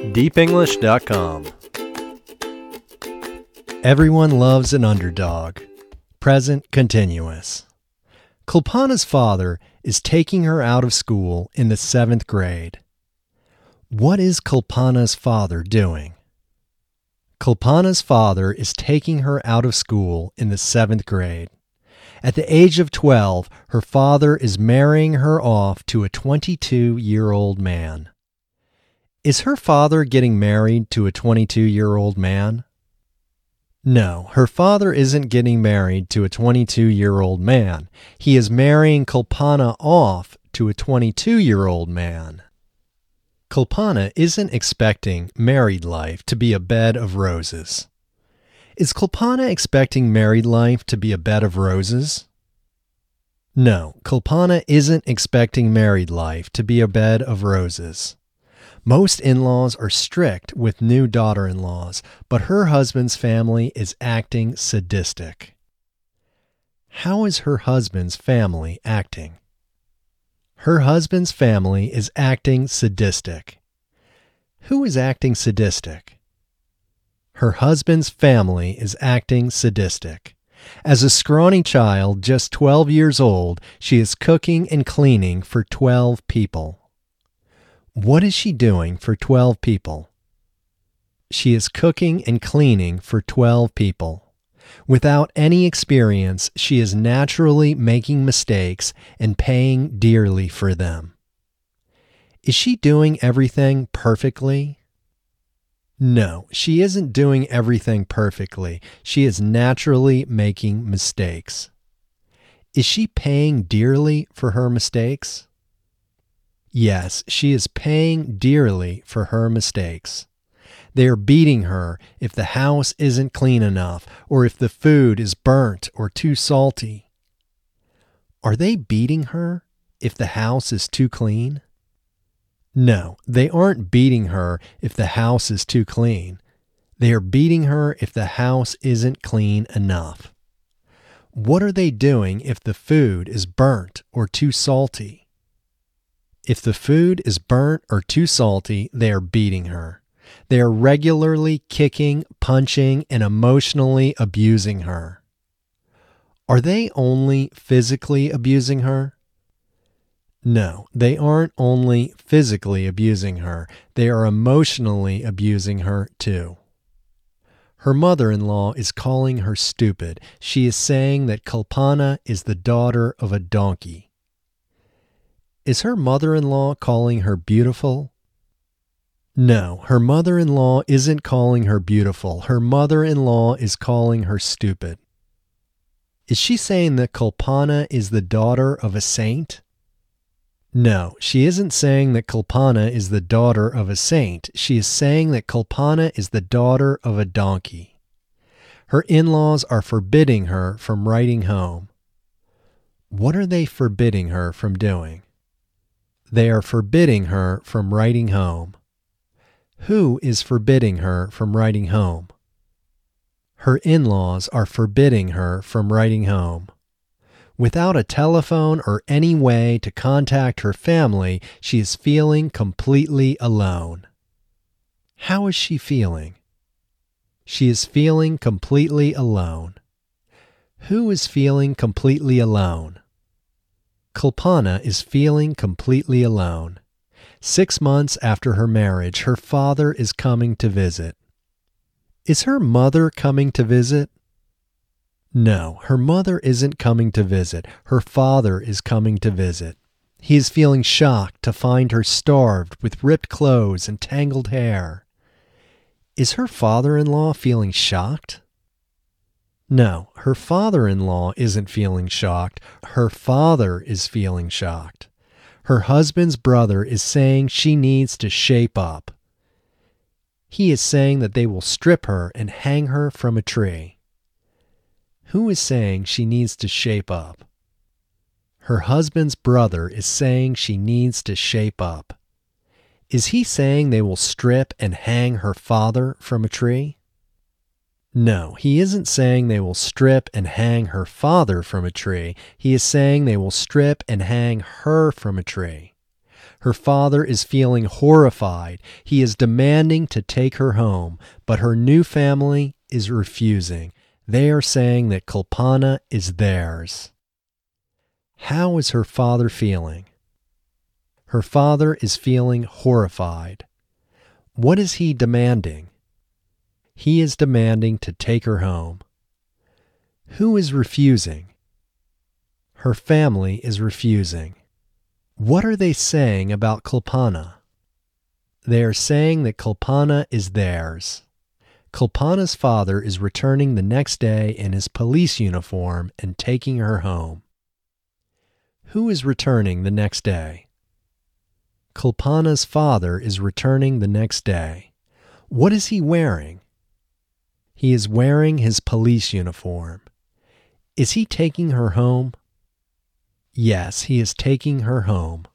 deepenglish.com. Everyone loves an underdog. Present continuous. Kalpana's father is taking her out of school in the 7th grade. What is Kalpana's father doing? Kalpana's father is taking her out of school in the 7th grade. At the age of 12, her father is marrying her off to a 22-year-old man. Is her father getting married to a 22-year-old man? No, her father isn't getting married to a 22-year-old man. He is marrying Kalpana off to a 22-year-old man. Kalpana isn't expecting married life to be a bed of roses. Is Kalpana expecting married life to be a bed of roses? No, Kalpana isn't expecting married life to be a bed of roses. Most in-laws are strict with new daughter-in-laws, but her husband's family is acting sadistic. How is her husband's family acting? Her husband's family is acting sadistic. Who is acting sadistic? Her husband's family is acting sadistic. As a scrawny child, just 12 years old, she is cooking and cleaning for 12 people. What is she doing for 12 people? She is cooking and cleaning for 12 people. Without any experience, she is naturally making mistakes and paying dearly for them. Is she doing everything perfectly? No, she isn't doing everything perfectly. She is naturally making mistakes. Is she paying dearly for her mistakes? Yes, she is paying dearly for her mistakes. They are beating her if the house isn't clean enough, or if the food is burnt or too salty. Are they beating her if the house is too clean? No, they aren't beating her if the house is too clean. They are beating her if the house isn't clean enough. What are they doing if the food is burnt or too salty? If the food is burnt or too salty, they are beating her. They are regularly kicking, punching, and emotionally abusing her. Are they only physically abusing her? No, they aren't only physically abusing her. They are emotionally abusing her too. Her mother-in-law is calling her stupid. She is saying that Kalpana is the daughter of a donkey. Is her mother-in-law calling her beautiful? No, her mother-in-law isn't calling her beautiful. Her mother-in-law is calling her stupid. Is she saying that Kalpana is the daughter of a saint? No, she isn't saying that Kalpana is the daughter of a saint. She is saying that Kalpana is the daughter of a donkey. Her in-laws are forbidding her from writing home. What are they forbidding her from doing? They are forbidding her from writing home. Who is forbidding her from writing home? Her in-laws are forbidding her from writing home. Without a telephone or any way to contact her family, she is feeling completely alone. How is she feeling? She is feeling completely alone. Who is feeling completely alone? Kalpana is feeling completely alone. 6 months after her marriage, her father is coming to visit. Is her mother coming to visit? No, her mother isn't coming to visit. Her father is coming to visit. He is feeling shocked to find her starved with ripped clothes and tangled hair. Is her father-in-law feeling shocked? No, her father-in-law isn't feeling shocked. Her father is feeling shocked. Her husband's brother is saying she needs to shape up. He is saying that they will strip her and hang her from a tree. Who is saying she needs to shape up? Her husband's brother is saying she needs to shape up. Is he saying they will strip and hang her father from a tree? No, he isn't saying they will strip and hang her father from a tree. He is saying they will strip and hang her from a tree. Her father is feeling horrified. He is demanding to take her home, but her new family is refusing. They are saying that Kalpana is theirs. How is her father feeling? Her father is feeling horrified. What is he demanding? He is demanding to take her home. Who is refusing? Her family is refusing. What are they saying about Kalpana? They are saying that Kalpana is theirs. Kalpana's father is returning the next day in his police uniform and taking her home. Who is returning the next day? Kalpana's father is returning the next day. What is he wearing? He is wearing his police uniform. Is he taking her home? Yes, he is taking her home.